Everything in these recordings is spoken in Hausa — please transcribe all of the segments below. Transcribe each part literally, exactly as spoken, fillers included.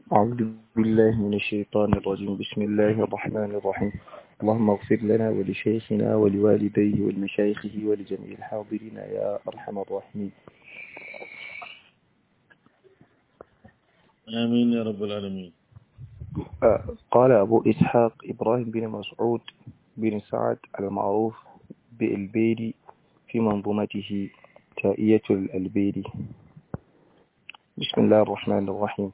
أعوذ بالله من الشيطان الرجيم. بسم الله الرحمن الرحيم. اللهم اغفر لنا ولشيخنا ولوالديه ولمشايخه ولجميع الحاضرين يا أرحم الراحمين. آمين يا رب العالمين. آه، قال أبو إسحاق إبراهيم بن مسعود بن سعد المعروف بإلبيري في منظومته تائية الألبيري: بسم الله الرحمن الرحيم.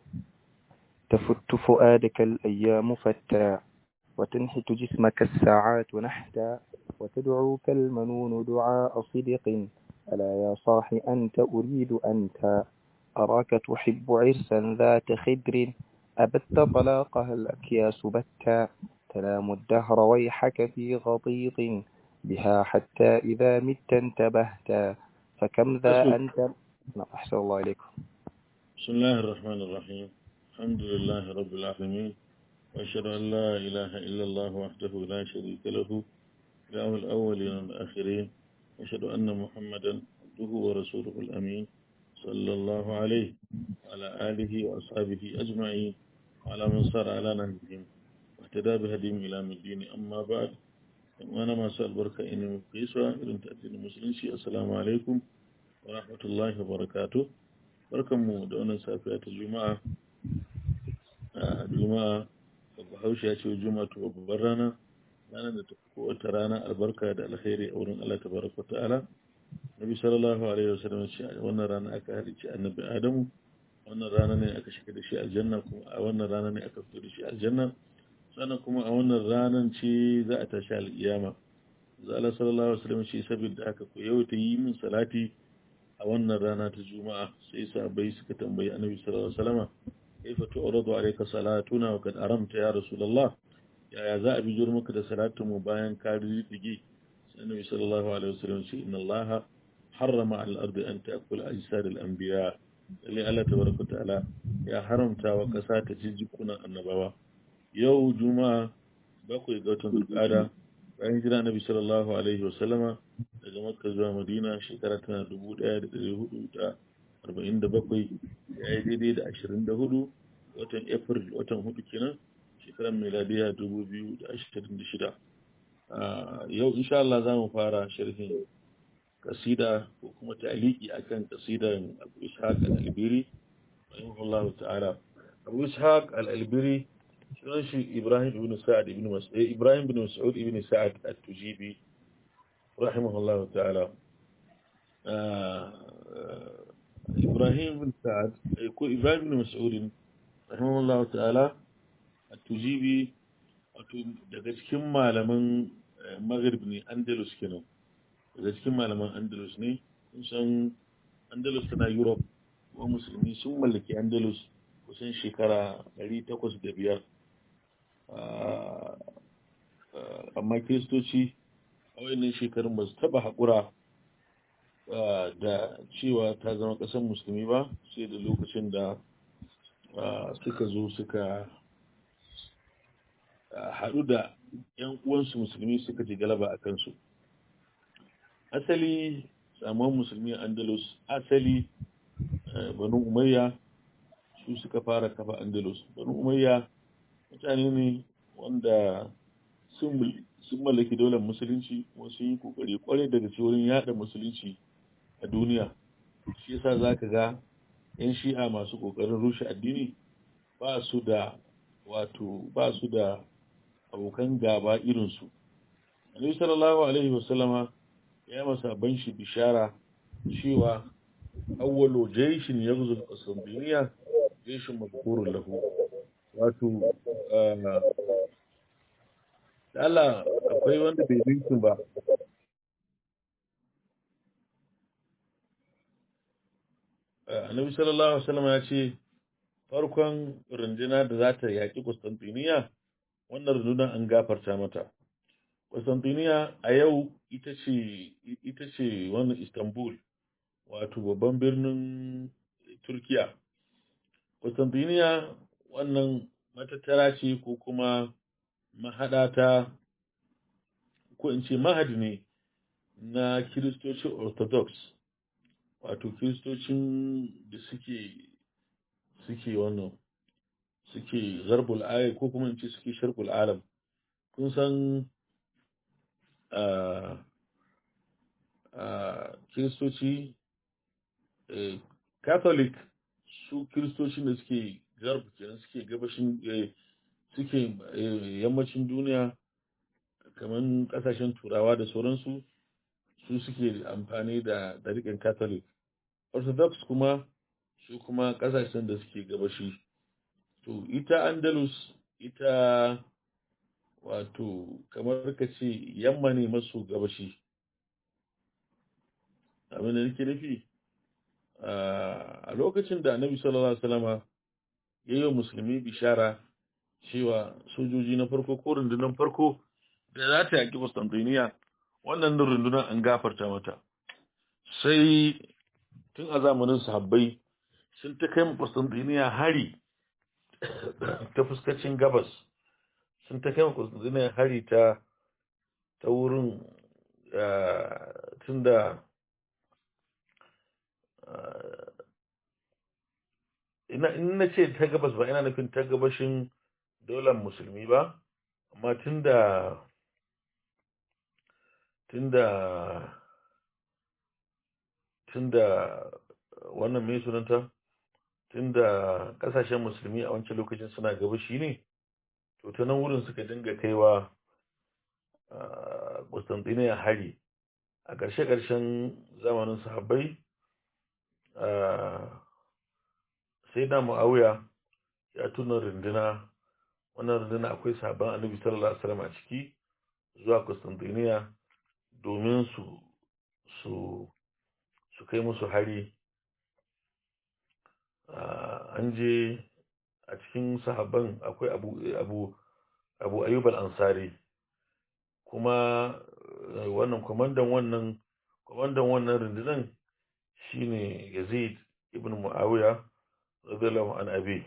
تفت فؤادك الأيام فتا، وتنحت جسمك الساعات نحتا، وتدعوك المنون دعاء صدق. ألا يا صاح أنت أريد أنت، أراك تحب عرسا ذات خدر. أبت طلاقها الأكياس بتا، تلام الدهر ويحك في غطيط. بها حتى إذا مت انتبهتا، فكم ذا أسود. أنت. نعم، أحسن الله إليكم. بسم الله الرحمن الرحيم. الحمد لله رب العالمين، وأشهد أن لا إله إلا الله وحده لا شريك له، إله الأولين والآخرين، وأشهد أن محمدا عبده ورسوله الأمين، صلى الله عليه وعلى آله وأصحابه أجمعين، وعلى من صار على نهجهم واهتدى بهديهم إلى الدين. أما بعد، وأنا ما سأل بركة إني مقيسة إلى تأتين المسلمين. السلام عليكم ورحمة الله وبركاته. Barkanmu da wannan safiya ta Juma'a. A Juma'a, Bahaushe ya ce Juma'a to babbar rana, ranar da ta fi kowace rana albarka da alkhairi a wurin Allah tabaraka ta'ala. Nabi sallallahu alaihi wasallam ce a wannan rana aka halicci Annabi Adamu, wannan rana ne aka shiga da shi aljanna, kuma a wannan rana ne aka fito da shi aljanna, sannan kuma a wannan ranan ce za a tashi alƙiyama. Allah sallallahu alaihi wasallam ce saboda haka ku yau ta yi min salati a wannan rana ta Juma'a. Sai sahabbai suka tambayi Annabi sallallahu alaihi wasallam, kaifa tu'radu alayka salatuna wa kad aramta ya rasulullah, yaya za a bijiro maka da salatu mu bayan ka riddige? Sai Annabi sallallahu alaihi wasallam ce inna Allah harrama al-ardi an ta'kula ajsad al-anbiya. Lalle Allah tabaraka ta'ala ya haramta wa kasa ta ci jikunan annabawa. Yau Juma'a bakwai ga watan Zulqa'ada, bayan hijira Annabi sallallahu alaihi wasallama daga Makka zuwa Madina, shekara tana dubu ɗaya da ɗari hudu da arba'in da bakwai, ya yi daidai da ashirin da hudu watan April, watan hudu kenan, shekarar miladiya dubu biyu da ashirin da shida. Yau insha Allah za mu fara sharhin kasida ko kuma ta'aliki akan kasidan Abu Ishaq al-Albiri rahimahullahu ta'ala. Abu Ishaq al-Albiri sunan shi Ibrahim ibn Sa'ad ibn Mas'ud Ibrahim ibn Mas'ud ibn Sa'ad at-Tujibi rahimahullahu ta'ala. Ibrahim ibn Sa'ad ko Ibrahim ibn Mas'ud rahimahullahu ta'ala at-Tujibi, wato daga cikin malaman Maghrib ne, Andalus kenan, daga cikin malaman Andalus ne. Kun san Andalus tana Europe, kuma musulmi sun mallaki Andalus kusan shekara ɗari takwas da biyar. Amma kiristoci a wayannan shekarun ba su taba haƙura da cewa ta zama ƙasar musulmi ba, sai da lokacin da suka zo suka haɗu da ‘yan uwansu musulmi suka ji galaba a kansu. Asali samuwan musulmi a Andalus, asali Banu Umayya su suka fara kafa Andalus. Banu Umayya mutane ne wanda sun mallaki daular musulunci, kuma sun yi kokari kwarai daga wurin yada musulunci a duniya. Shi yasa zaka ga yan shi'a masu kokarin rushe addini ba su da wato ba su da abokan gaba irin su. Annabi sallallahu alaihi wasallama ya masa ban shi bishara cewa awwalu jayshin yaghzu al-qasdiyya jayshin madhkurun lahu. Wato da Allah akwai wanda bai binkin ba. Annabi sallallahu alaihi wasallam ya ce farkon runduna da za ta yaƙi Constantinople, wannan rundunar an gafarta mata. Constantinople a yau ita ce ita ce wannan Istanbul, wato babban birnin Turkiya. Constantinople wannan matattara ce ko kuma mahaɗata, ko in ce mahadi ne na kiristocin Orthodox, wato kiristocin da suke suke wannan suke garbul aya ko kuma in ce suke sharqul alam. Kun san a a kiristoci catholic su kiristoci da suke garb kenan suke gabashin suke yammacin duniya kamar kasashen turawa da sauransu su suke amfani da dariƙin catholic. Orthodox kuma su kuma kasashen da suke gabashi. To ita Andalus ita wato kamar ka ce yamma ne maso gabashi. Abin da nake nufi a lokacin da Annabi sallallahu alaihi wasallama yayi wa musulmi bishara cewa sojoji na farko ko rundunar farko da za ta yaki Constantinople, wannan rundunar an gafarta mata. Sai tun a zamanin sahabbai sun ta kai Constantinople hari ta fuskacin gabas, sun ta kai Constantinople hari ta ta wurin tunda ina ina ce ta gabas ba ina nufin ta gabashin daular musulmi ba, amma tunda tunda tunda wannan mai sunanta tunda kasashen musulmi a wancan lokacin suna gabashi ne, to ta nan wurin suka dinga kaiwa Constantinople hari a ƙarshe-ƙarshen zamanin sahabbai. Sai da Muawiya ya tuna runduna, wannan runduna akwai sahabban Annabi sallallahu alaihi wasallam a ciki zuwa Constantinople domin su su su kai musu hari. An je a cikin sahabban akwai Abu Abu Abu Ayyub al-Ansari, kuma wannan komandan wannan komandan wannan rundunan shine Yazid ibn Muawiya radiyallahu an abi.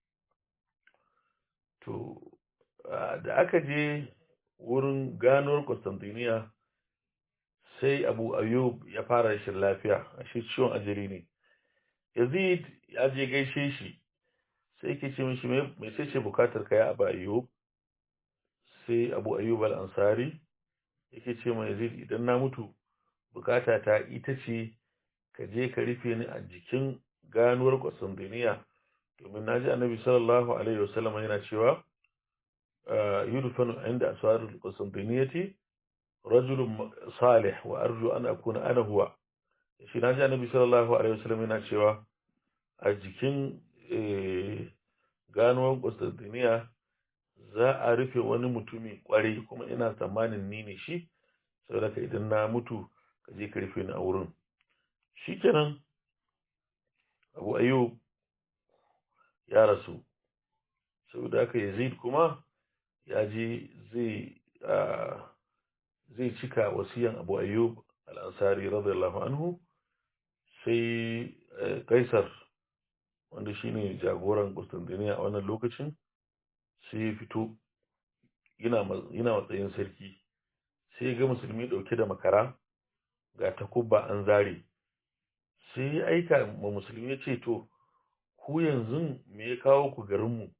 To da aka je wurin ganuwar Constantinople sai Abu Ayyub ya fara rashin lafiya, ashe ciwon ajali ne. Yazid ya je gaishe shi sai yake ce mishi me sai ce bukatar ka ya Abu Ayyub. Sai Abu Ayyub al-Ansari yake ce ma Yazid, idan na mutu bukata ta ita ce ka je ka rufe ni a jikin ganuwar Constantinople, domin naji Annabi sallallahu alaihi wasallam yana cewa yudfanu inda aswarul Constantinople rajulun salih wa arju an akuna ana huwa. Shi naji Annabi sallallahu alaihi wasallam yana cewa a jikin ganuwar Constantinople za a rufe wani mutumi kwarai, kuma ina tsammanin ni ne shi, saboda ka idan na mutu ka je ka rufe ni a wurin. Shikenan Abu Ayyub ya rasu, saboda haka Yazid kuma ya je zai zai cika wasiyan Abu Ayyub al-Ansari radiyallahu anhu. Sai Kaisar, wanda shine jagoran Constantinople a wannan lokacin, sai ya fito yana yana matsayin sarki, sai ga musulmi dauke da makara ga takubba an zare. Sai ya aika ma musulmi ya ce, to ku yanzu me ya kawo ku garin mu?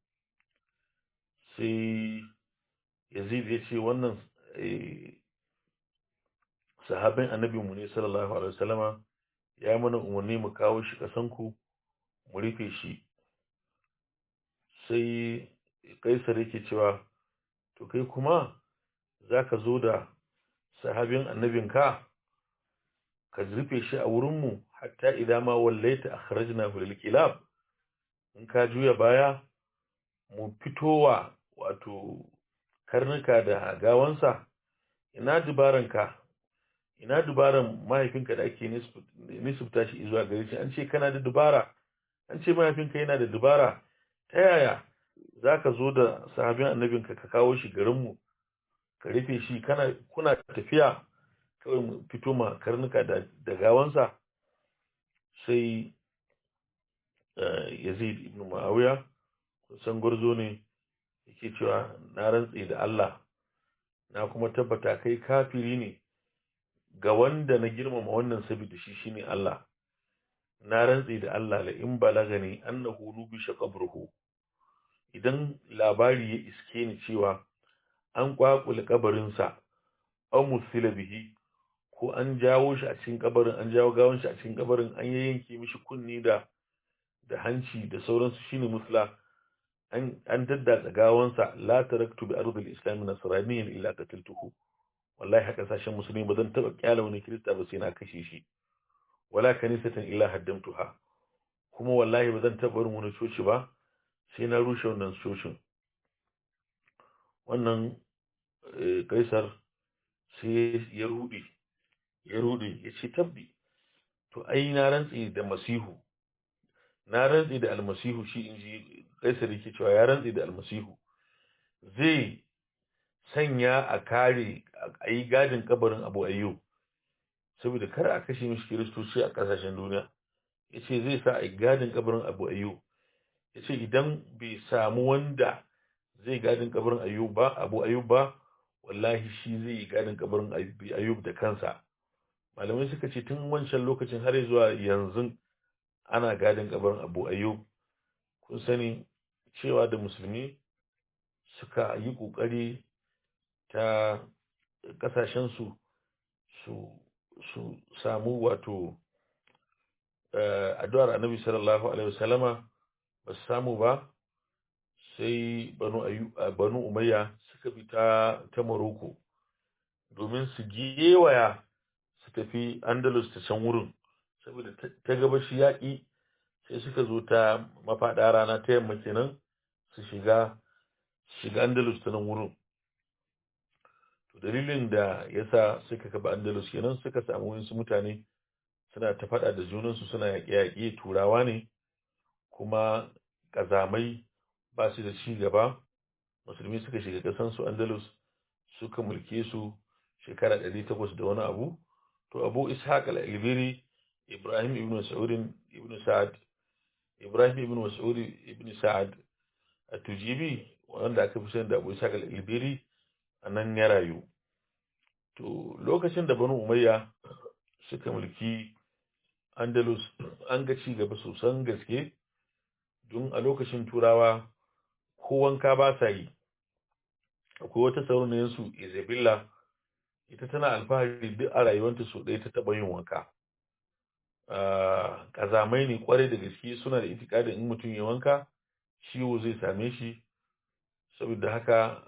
Sai Yazid ya ce, wannan sahabin annabi mu ne sallallahu alaihi wasallama ya mana umarni mu kawo shi kasan ku mu rufe shi. Sai Kaisar yake cewa, to kai kuma zaka zo da sahabin annabinka ka rufe shi a wurin mu hatta idan ma wallaita akhrajnahu lil kilab, in ka juya baya mu fitowa wato karnuka da gawansa. Ina dubaranka, ina dubaran mahaifinka da ake nisubta shi zuwa gare shi? An ce kana da dubara, an ce mahaifinka yana da dubara, ta yaya zaka zo da sahabin annabinka ka kawo shi garin mu ka rufe shi, kana kuna tafiya kawai mu fito ma karnuka da da gawansa? Sai Yazid ibn Muawiya, kusan gurzo ne, yake cewa na rantsi da Allah, na kuma tabbata kai kafiri ne ga wanda na girmama wannan saboda shi shine Allah. Na rantsi da Allah, la in balagani annahu nubi shaqabruhu, idan labari ya iske ni cewa an kwakule kabarinsa an musila bihi ko an jawo shi a cikin kabarin an jawo gawon shi a cikin kabarin an yayyanke mishi kunni da da hanci da sauransu shine musla an an daddatsa gawansa la taraktu bi ardil islam nasraniyan illa qataltuhu wallahi haka sashen musulmi ba zan taba kyala wani kirista ba sai na kashe shi wala kanisatan illa haddamtuha kuma wallahi ba zan taba barin wani coci ba sai na rushe wannan cocin wannan kaisar sai ya rudi ya rudi ya ce tabbi to ai na rantsi da masihu na rantsi da almasihu shi inji kaisar yake cewa ya rantsi da almasihu zai sanya a kare a yi gadin kabarin Abu Ayyub saboda kar a kashe mishi kiristoci a kasashen duniya yace zai sa a yi gadin kabarin Abu Ayyub yace idan bai samu wanda zai gadin kabarin Ayyub ba Abu Ayyub ba wallahi shi zai yi gadin kabarin Ayyub da kansa malamai suka ce tun wancan lokacin har zuwa yanzu ana gadin kabarin Abu Ayyub kun sani cewa da musulmi suka yi kokari ta kasashen su su su samu wato addu'ar Annabi sallallahu alaihi wasallama ba su samu ba sai banu ayu banu umayya suka bi ta ta Morocco domin su gewaya su tafi Andalus ta can wurin saboda ta gabashi yaki sai suka zo ta mafada rana ta yamma kenan su shiga shiga Andalus ta nan wurin to dalilin da yasa suka kafa Andalus kenan suka samu wasu mutane suna ta fada da junansu suna yaƙe-yaƙe turawa ne kuma kazamai ba su da ci gaba musulmi suka shiga kasan su Andalus suka mulke su shekara ɗari takwas da wani abu to Abu Ishaq al-Albiri Ibrahim ibn Mas'ud ibn Sa'ad Ibrahim ibn Mas'ud ibn Sa'ad at-Tujibi wanda aka fi sani da Abu Ishaq al-Albiri anan ya rayu to lokacin da Banu Umayya suka mulki Andalus an ga ci gaba sosan gaske don a lokacin turawa ko wanka ba sa yi akwai wata sauniyar su Isabella ita tana alfahari duk a rayuwarta so ɗaya ta taɓa yin wanka kazamai ne kwarai da gaske suna da itikadin in mutum ya wanka ciwo zai same shi saboda haka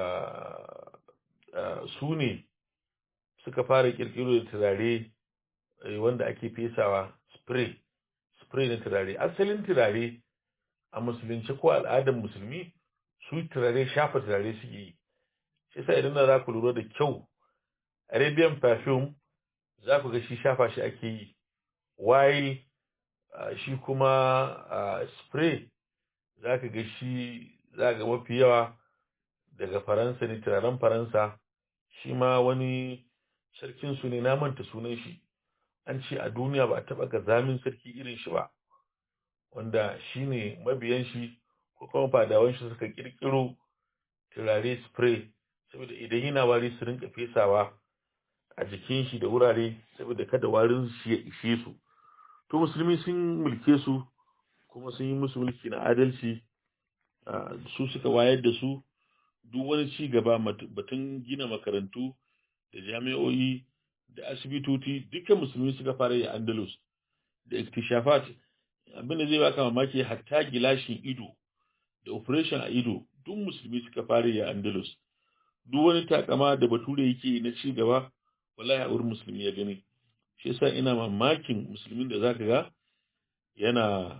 su ne suka fara kirkiro da turare wanda ake fesawa spray spray na turare asalin turare a musulunci ko al'adar musulmi su turare shafa turare suke yi shi yasa idan za ku lura da kyau Arabian perfume za ku ga shi shafa shi ake yi while shi kuma spray za ka ga shi za ga mafi yawa daga Faransa ne turaren Faransa shi ma wani sarkin su ne na manta sunan shi an ce a duniya ba a taba ga zamin sarki irin shi ba wanda shine mabiyan shi ko kuma fadawan shi suka kirkiro turare spray saboda idan yana wari su rinka fesawa a jikin shi da wurare saboda kada warin shi ya ishe su to musulmi sun mulke su kuma sun yi musu mulki na adalci su suka wayar da su duk wani ci gaba batun gina makarantu da jami'o'i da asibitoci duka musulmi suka fara yi Andalus da iktishafat abinda zai baka mamaki hatta gilashin ido da operation a ido duk musulmi suka fara yi Andalus duk wani takama da bature yake na ci gaba wallahi a wurin musulmi ya gani shi yasa ina mamakin musulmin da zaka ga yana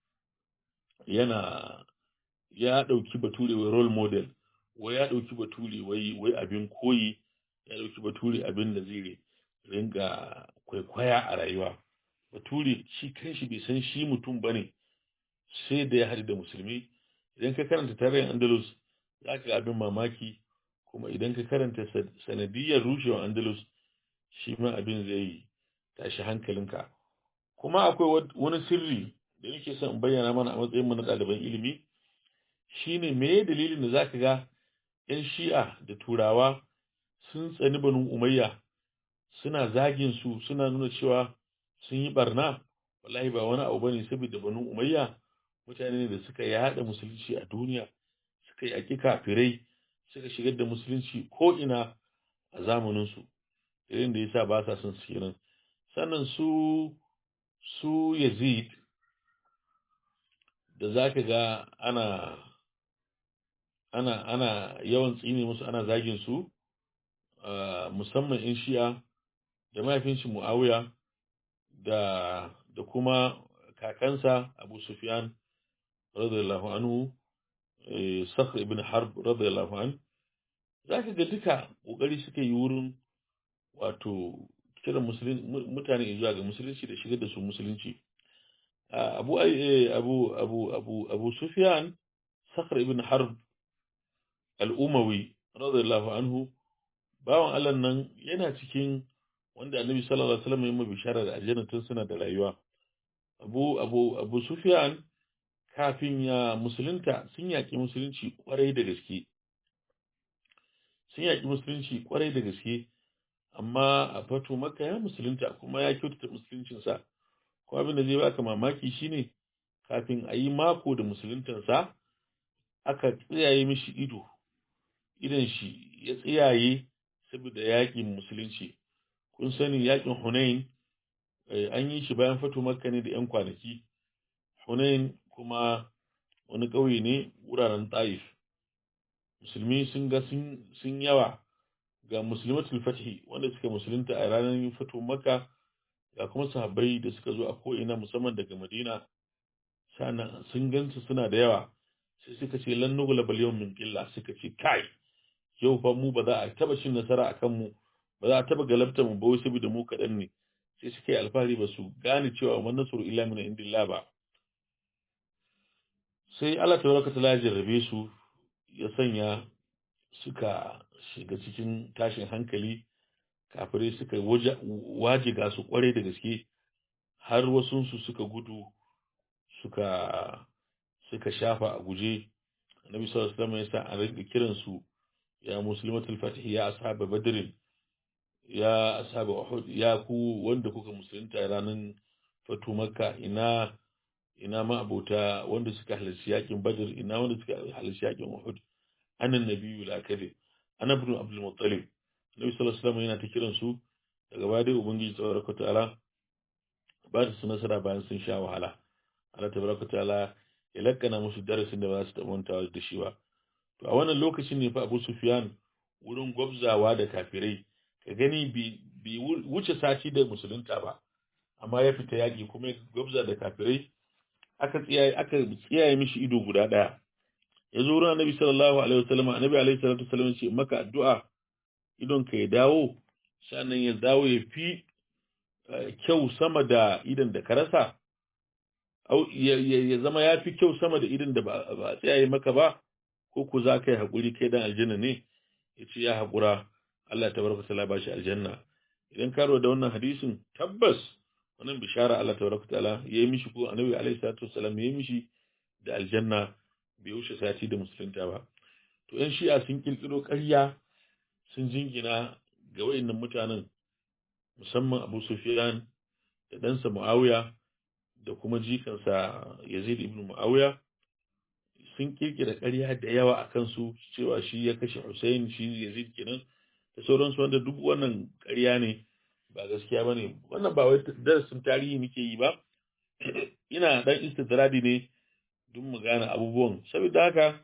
yana ya dauki bature wai role model wai ya dauki bature wai wai abin koyi ya dauki bature abin da zai ringa kwaikwaya a rayuwa bature shi kanshi bai san shi mutum bane sai da ya haɗu da musulmi idan ka karanta tarihin Andalus zaka ga abin mamaki kuma idan ka karanta sanadiyar rushewar Andalus shi ma abin zai tashi hankalinka kuma akwai wani sirri da nake son in bayyana mana a matsayin mu na ɗaliban ilimi shine me dalilin da zaka ga ƴan Shi'a da Turawa sun tsani Banu Umayya suna zagin su suna nuna cewa sun yi barna wallahi ba wani abu bane saboda Banu Umayya mutane da suka yaɗa musulunci a duniya, suka yaƙi kafirai, suka shigar da musulunci ko ina a zamanin su, irin da yasa ba sa son su kenan. Sannan su su Yazid da zaka ga ana ana ana yawan tsine musu, ana zagin su, musamman in Shi'a, da mahaifin shi Muawiya da da kuma kakansa Abu Sufyan radiyallahu anhu, Sakhr ibn Harb radiyallahu anhu, zaka ga duka kokari suka yi wurin wato kiran musulmi mutane zuwa ga musulunci da shigar da su musulunci. Abu Abu Abu Abu Abu Sufyan Sakhr ibn Harb al-Umawi radiyallahu anhu, bawan Allah nan yana cikin wanda Annabi sallallahu alaihi wasallam ya yi bishara da aljanna tun suna da rayuwa. Abu Abu Abu Sufyan kafin ya musulunta sun yaki musulunci kwarai da gaske. Sun yaki musulunci kwarai da gaske, amma a fatu Makka ya musulunta kuma ya kyautata musuluncin sa. Kuma abin da zai baka mamaki shine kafin a yi mako da musuluntan sa aka tsiyaye mishi ido. Idan shi ya tsiyaye saboda yakin musulunci. Kun sani yakin Hunain an yi shi bayan fatu Makka ne da yan kwanaki. Hunain kuma wani ƙauye ne wuraren Taif. Musulmi sun ga sun yawa ga muslimatul fathi wanda suka musulunta a ranar fatu Makka, ga kuma sahabbai da suka zo a ko'ina musamman daga Madina, sannan sun gansu suna da yawa, sai suka ce lan nughlab al-yawm min qilla, suka ce kai yau fa mu ba za a taba cin nasara akan mu, ba za a taba galabta mu ba saboda mu kadan ne. Sai suka yi alfahari, ba su gane cewa man nasru illa min indillah ba. Sai Allah tabaraka ta'ala ya jarrabe su, ya sanya suka shiga cikin tashin hankali, kafirai suka wajiga su kware da gaske, har wasunsu suka gudu suka suka shafa a guje. Annabi sallallahu alaihi wasallam ya sa a rinka kiran su ya muslimatul fath, ya ashab badr, ya ashab uhud, ya ku wanda kuka musulunta ranar fatu Makka, ina ina ma abota wanda suka halarci yakin badr, ina wanda suka halarci yakin uhud, annan nabiyyu la kadhib, ana ibn abdul muttalib. Annabi sallallahu alaihi wasallam yana ta kiran su, daga baya dai ubangiji tabaraka ta'ala ba su nasara bayan sun sha wahala. Allah tabaraka ta'ala ya lakkana musu darasin da ba su taɓa mantawa da shi ba. To a wannan lokacin ne fa Abu Sufyan wurin gwabzawa da kafirai, ka gani bi wuce sati da musulunta ba, amma ya fita yaki kuma ya gwabza da kafirai, aka tsiyaye aka tsiyaye mishi ido guda daya. Ya zo ran Annabi sallallahu alaihi wasallam, Annabi alaihi salatu wasallam ce maka addu'a idon ka ya dawo, sannan ya dawo ya fi kyau sama da idan da ka rasa, ya zama ya fi kyau sama da idan da ba a tsayaye maka ba, ko ku za ka yi haƙuri kai dan aljanna ne? Ya ce ya haƙura, Allah tabaraka ta'ala ba shi aljanna. Idan ka da wannan hadisin, tabbas wannan bishara Allah tabaraka ta'ala ya yi mishi, ko Annabi alaihi salatu wasallam ya yi mishi da aljanna, bai wuce sati da musulunta ba. To yan Shi'a sun kirkiro ƙarya, sun jingina ga wayannan mutanen, musamman Abu Sufyan da ɗansa Muawiya da kuma jikansa Yazid ibn Muawiya. Sun kirkira ƙarya da yawa a kansu, cewa shi ya kashe Hussein, shi Yazid kenan da sauransu, wanda duk wannan ƙarya ne, ba gaskiya bane. Wannan ba wai darasin tarihi muke yi ba, ina dan istidradi ne duk mu gane abubuwan. Saboda haka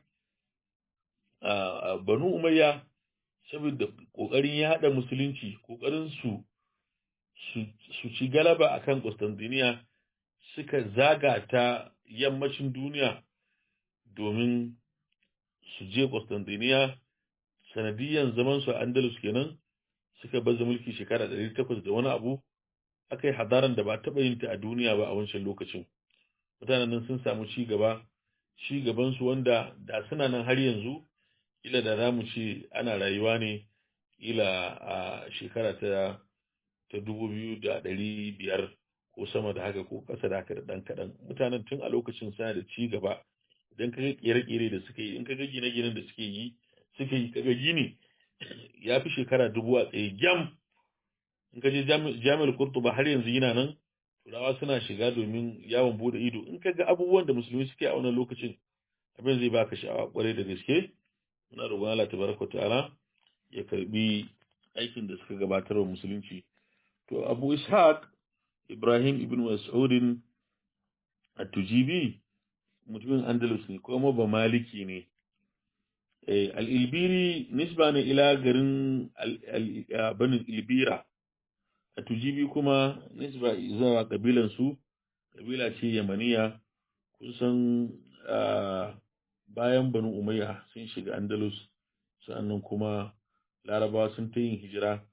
Banu Umayya, saboda kokarin ya hada musulunci, kokarin su su ci galaba akan Constantinople, suka zaga ta yammacin duniya domin su je Constantinople. Sanadiyan zaman su a Andalus kenan, suka baza mulki shekara ɗari takwas da wani abu. Aka yi hadaran da ba taɓa yin ta a duniya ba a wancan lokacin. Mutanen nan sun samu ci gaba, ci gaban su wanda da suna nan har yanzu, ila da za mu ce ana rayuwa ne ila a shekara ta ta dubu biyu da ɗari biyar ko sama da haka, ko ƙasa da haka da ɗan kaɗan. Mutanen tun a lokacin suna da ci gaba. Idan ka ga ƙere-ƙere da suka yi, in ka ga gine-ginen da suke yi suka yi kaga gini ya fi shekara dubu a tsaye gyam. In ka je Jami'ar Qurtuba har yanzu yana nan, turawa suna shiga domin yawon bude ido. In ka ga abubuwan da musulmi suke a wannan lokacin, abin zai baka sha'awa kwarai da gaske. Muna roƙon Allah tabaraka ta'ala ya karbi aikin da suka gabatar wa musulunci. To Abu Ishaq Ibrahim ibn Mas'ud at-Tujibi mutumin Andalus ne kuma ba Maliki ne. Eh al-Ilbiri nisba ne ila garin al-Bani Ilbira. At-Tujibi kuma nisba zuwa kabilan su, kabila ce Yamaniya. Kusan bayan Banu Umayya sun shiga Andalus, sannan kuma Larabawa sun ta yin hijira.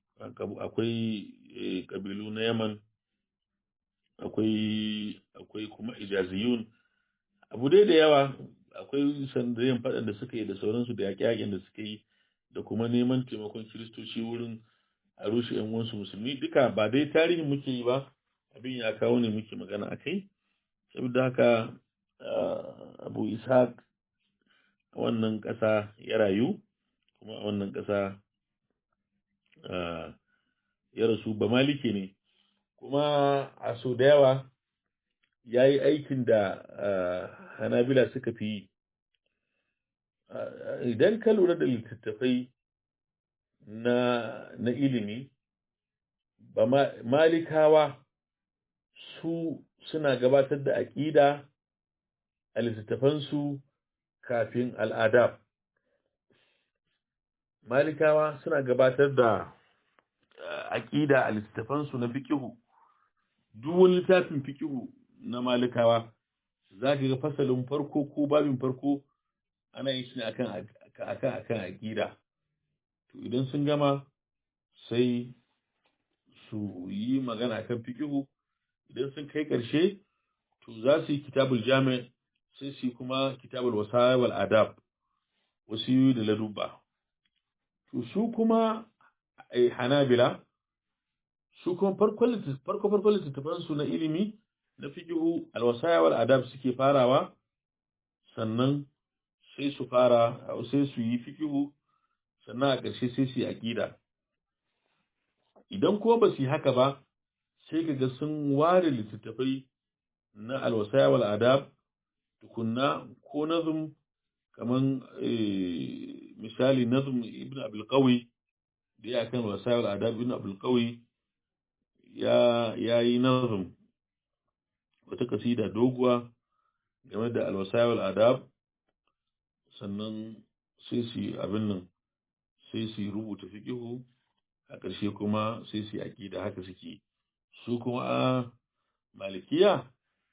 Akwai kabilu na Yaman, akwai akwai kuma Ijaziyun, abu dai da yawa. Akwai sandayin faɗan da suka yi da sauransu, da yaƙe-yaƙen da suka yi, da kuma neman taimakon Kiristoci wurin a rushe ƴan uwansu musulmi. Duka ba dai tarihin muke yi ba, abin ya kawo ne muke magana a kai. Saboda haka Abu Ishaq a wannan ƙasa ya rayu, kuma a wannan ƙasa ya rasu. Ba Maliki ne, kuma a so da yawa ya yi aikin da Hanabila suka fi yi. Idan ka lura da littattafai na na ilimi, ba Malikawa su suna gabatar da aƙida a littattafansu kafin al'adab. Malikawa suna gabatar da aƙida a littattafansu na fikihu. Duk wani littafin fikihu na Malikawa za ka ga fasalin farko ko babin farko ana yin shi ne akan akan akan aƙida. To idan sun gama sai su yi magana akan fikihu. Idan sun kai ƙarshe to za su yi kitabul jami', sai su yi kuma kitabul wasaya wal adab, wasiyu da ladubba. To su kuma Hanabila, su kuma farko farko littattafan su na ilimi na fiqhu al-wasaya wal adab suke farawa, sannan sai su fara sai su yi fiqhu, sannan a ƙarshe sai su yi aqida. Idan kuma ba su yi haka ba, sai kaga sun ware littattafai na al-wasaya wal adab tukunna, ko nazm kaman misali nazm ibn abul qawi da ya kan wasaya wal adab. Ibn abul qawi ya yayi nazm, wata kasida doguwa game da al-wasaya wal adab, sannan sai su abin nan sai su rubuta fiqhu, a ƙarshe kuma sai su aqida. Haka suke. Su kuma a Malikiya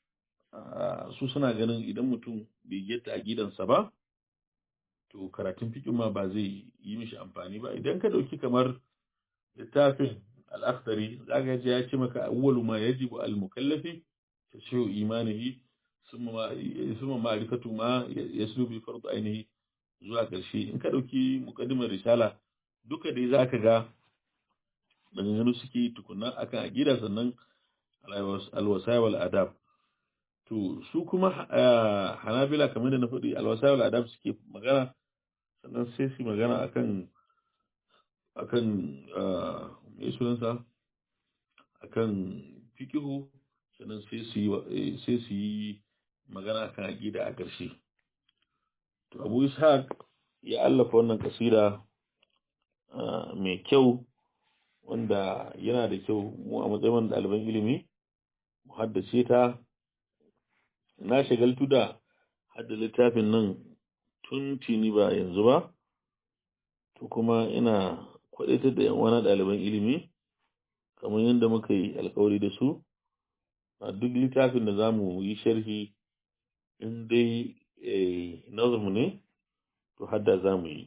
su suna ganin idan mutum bai getta aqidansa ba, to karatun fiqh ma ba zai yi mishi amfani ba. Idan ka dauki kamar littafin al-Akhdari, zaka ji ya ce maka awwalu ma yajibu al-mukallafi tashihu imanihi summa summa ma'rifatu ma yaslu bi fard ainihi zuwa ƙarshe. In ka dauki muqaddimar risala, duka dai zaka ga maganganu suke tukunna akan aqida, sannan al-wasaya wal adab. To su kuma Hanabila kamar da na faɗi, al-wasaya wal adab suke magana, sannan sai su magana akan akan mai sunansa akan fiqhu, sannan sai su yi sai su yi magana akan aqida a ƙarshe. To Abu Ishaq ya allafa wannan kasida mai kyau, wanda yana da kyau mu a matsayin ɗaliban ilimi mu haddace ta. Na shagaltu da hadda littafin nan tun tini ba yanzu ba, to kuma ina kwadaitar da yan uwana ɗaliban ilimi, kamar yadda muka yi alkawari da su, a duk littafin da zamu yi sharhi, in dai nazm ne, to hadda zamu yi.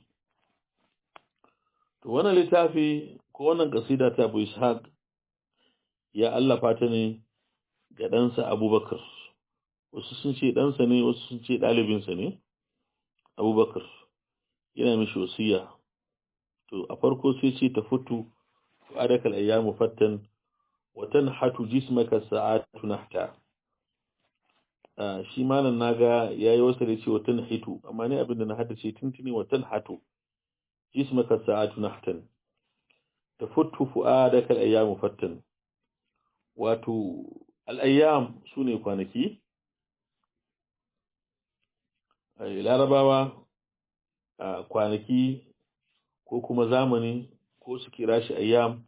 To wannan littafi ko wannan kasida ta Abu Ishaq ya allafa ta ne ga ɗansa Abubakar. Wasu sun ce ɗansa ne, wasu sun ce ɗalibinsa ne. Abubakar yana mishi wasiya. To a farko sai ce ta futu adaka al-ayyamu fattan wa tanhatu jismaka sa'atu nahta. Shi malam naga yayi wasa da ce wa tanhitu, amma ne abinda na haddace tuntuni wa tanhatu jismaka sa'atu nahtan tafutu fu'adaka al-ayyamu fattan. wato al'ayyam su ne kwanaki. Larabawa a kwanaki ko kuma zamani ko su kira shi ayyam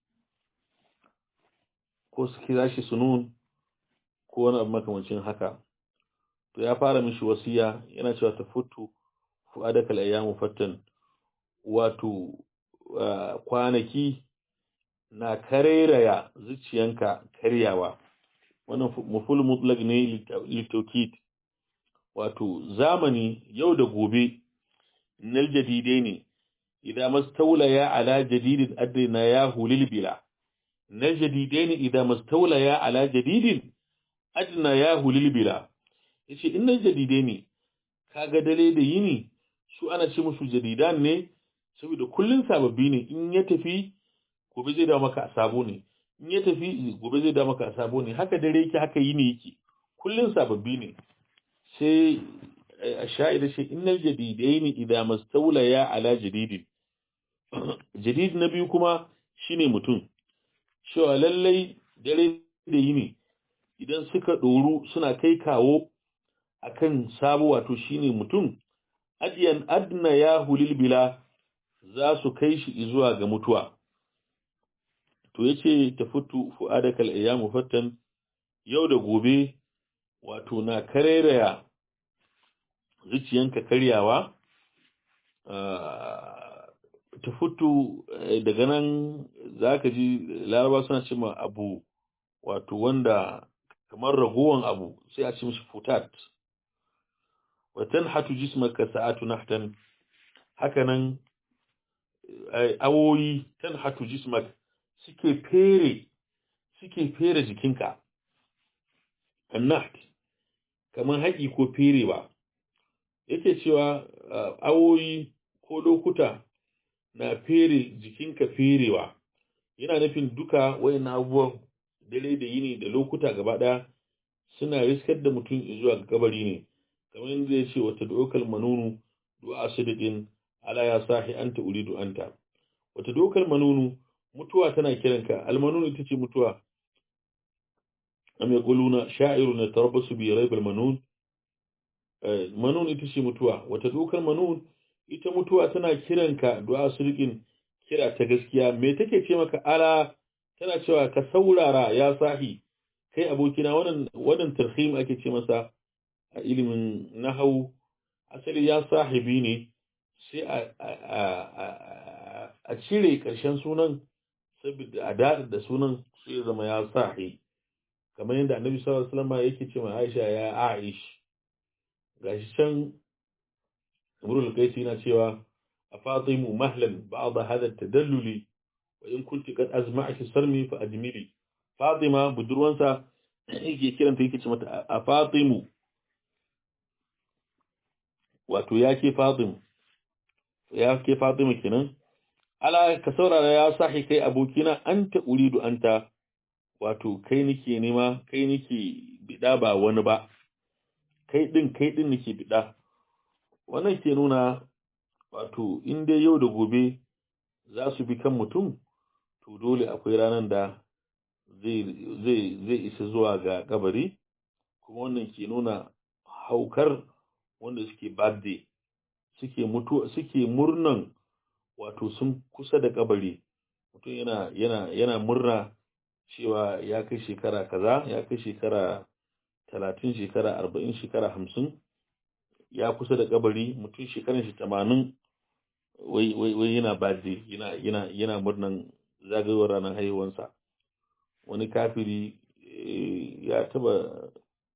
ko su kira shi sunun ko wani abu makamancin haka. To ya fara mishi wasiya yana cewa ta futu fu'adaka al-ayyamu fattan, wato kwanaki na kareraya zuciyanka karyawa. Wannan maful mutlaq ne litawkid, wato zamani yau da gobe nal jadidai ne idan mastawlaya ala jadidin adna ya hulil bila. Nal jadidai ne idan mastawlaya ala jadidin adna ya hulil bila. Yace innal jadidai ne, kaga dare da yini su ana ce musu jadidan ne saboda kullun sababbi ne. In ya tafi gobe zai dawo maka a sabo ne, in ya tafi gobe zai dawo maka a sabo ne. Haka dare yake, haka yini yake, kullun sababbi ne. Sai a sha'ida shi innal jadidaini idza mastawlaya ala jadidin. Jadid na biyu kuma shine mutum, cewa lallai dare da yini idan suka doru suna kai kawo akan sabo, wato shine mutum, adiyan adna ya hulil bila, za su kai shi zuwa ga mutuwa. To yace tafutu fu'adaka al-ayyamu fattan, yau da gobe wato na kareraya zuciyanka karyawa. Tafutu daga nan zaka ji Laraba suna cewa abu wato wanda kamar ragowan abu sai a ce mishi futat. Wa tanhatu jismaka sa'atu nahtan, hakanan awoyi tanhatu jismak suke fere suke fere jikinka. Annaht kamar haƙi ko ferewa. Yake cewa awoyi ko lokuta na fere jikinka ferewa, yana nufin duka wayannan abubuwan dare da yini da lokuta gaba ɗaya suna riskar da mutum zuwa ga kabari ne. Kamar yadda ya ce wata dokal manunu du'a sidqin ala ya sahi anta uridu anta. Wata dokal manunu, mutuwa tana kiranka. Almanunu ita ce mutuwa. Am yaquluna sha'irun yatarabbasu bi rayb almanun. Manun ita ce mutuwa. Wata dokal manun, ita mutuwa tana kiranka du'a sidqin, kira ta gaskiya. Me take ce maka? Ala, tana cewa ka saurara ya sahi, kai abokina. Wannan wannan tarhim ake ce masa a ilimin nahwu. Asali ya sahibi ne, sai a cire ƙarshen sunan saboda a daɗa da sunan sai ya zama ya sahi. Kamar yadda Annabi sallallahu alaihi wasallam yake ce ma Aisha ya Aish. Gashi can Imrul Qaisi yana cewa a Fatimu mahlan ba'd hada tadalluli wa in kunti qad azma'aki sarmi fa ajmili. Fatima budurwansa yake kiranta, yake ce mata a Fatimu, wato ya ke Fatima, ya ke Fatima kenan. Ala, ka saurara ya sahi, kai abokina, anta uridu anta, wato kai nake nema, kai nake bida ba wani ba, kai din kai din nake bida. Wannan ke nuna wato in dai yau da gobe za su bi kan mutum, to dole akwai ranar da zai zai zai isa zuwa ga kabari. Kuma wannan ke nuna haukar wanda suke birthday, suke mutu suke murnan wato sun kusa da kabari. Mutum yana yana yana murna cewa ya kai shekara kaza, ya kai shekara talatin, shekara arba'in, shekara hamsin, ya kusa da kabari. Mutum shekaran shi tamanin, wai wai wai yana birthday, yana yana yana murnan zagayowar ranar haihuwansa. Wani kafiri ya taba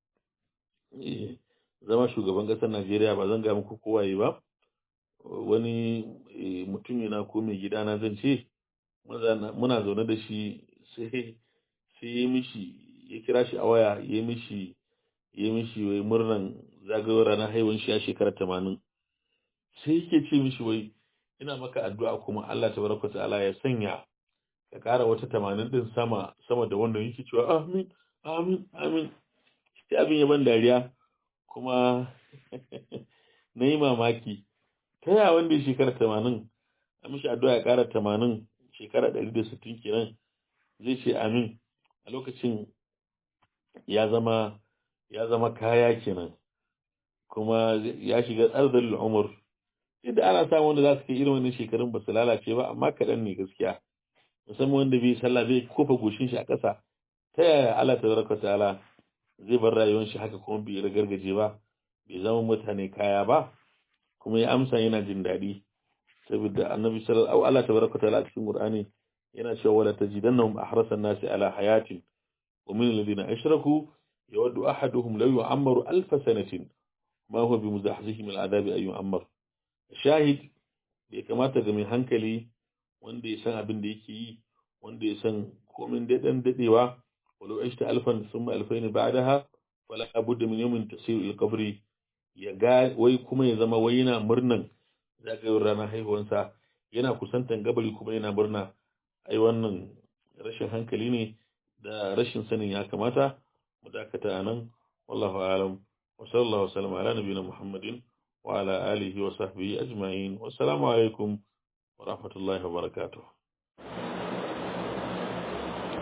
zama shugaban ƙasar Najeriya, ba zan ga muku kowaye ba. Wani mutum yana ko mai gidana zan ce, muna zaune da shi, sai sai ya mishi ya kira shi a waya, ya mishi ya mishi wai murnan zagayowar ranar haihuwar shi ya shekara tamanin. Sai yake ce mishi wai ina maka addu'a kuma Allah tabaraka ta'ala ya sanya ka ƙara wata tamanin din sama sama da wannan. Yake cewa amin amin amin. Sai abin ya ban dariya kuma na yi mamaki. Ta yaya wanda ya shekara tamanin a mishi addu'a ya ƙara tamanin, shekara ɗari da sittin kenan, zai ce amin? a lokacin ya zama ya zama kaya kenan, kuma ya shiga arzalul umur. Inda ana samun wanda za su kai irin wannan shekarun ba su lalace ba, amma kaɗan ne gaskiya, musamman wanda bai sallah zai kofa goshin shi a ƙasa. Ta yaya Allah tabaraka ta'ala zai bar rayuwar shi haka kuma bai ragargaje ba, bai zama mutane kaya ba? Kuma ya amsa yana jin daɗi, saboda annabi sallallahu alaihi tabaraka ta'ala a cikin Qur'ani yana cewa wala tajidannahum ahrasan nasi ala hayatin wa min alladhina ashraku yawaddu ahaduhum law yu'ammaru alf sanatin ma huwa bimuzahzihi min al'adabi ay yu'ammar. Shahid, bai kamata ga mai hankali wanda ya san abin da yake yi, wanda ya san komin daɗin daɗewa, walau ishta alfan thumma alfayn ba'daha fala budda min yawmin tasiru ila qabri, ya ga wai kuma ya zama wai yana murnan zagayowar ranar haihuwansa, yana kusantan gabari kuma yana murna. Ai wannan rashin hankali ne da rashin sanin ya kamata. Mu dakata anan, wallahu a'lam, wa sallallahu alaihi wa sallam ala nabiyina Muhammadin wa ala alihi wa sahbihi ajma'in. Wassalamu alaikum wa rahmatullahi wa barakatuh.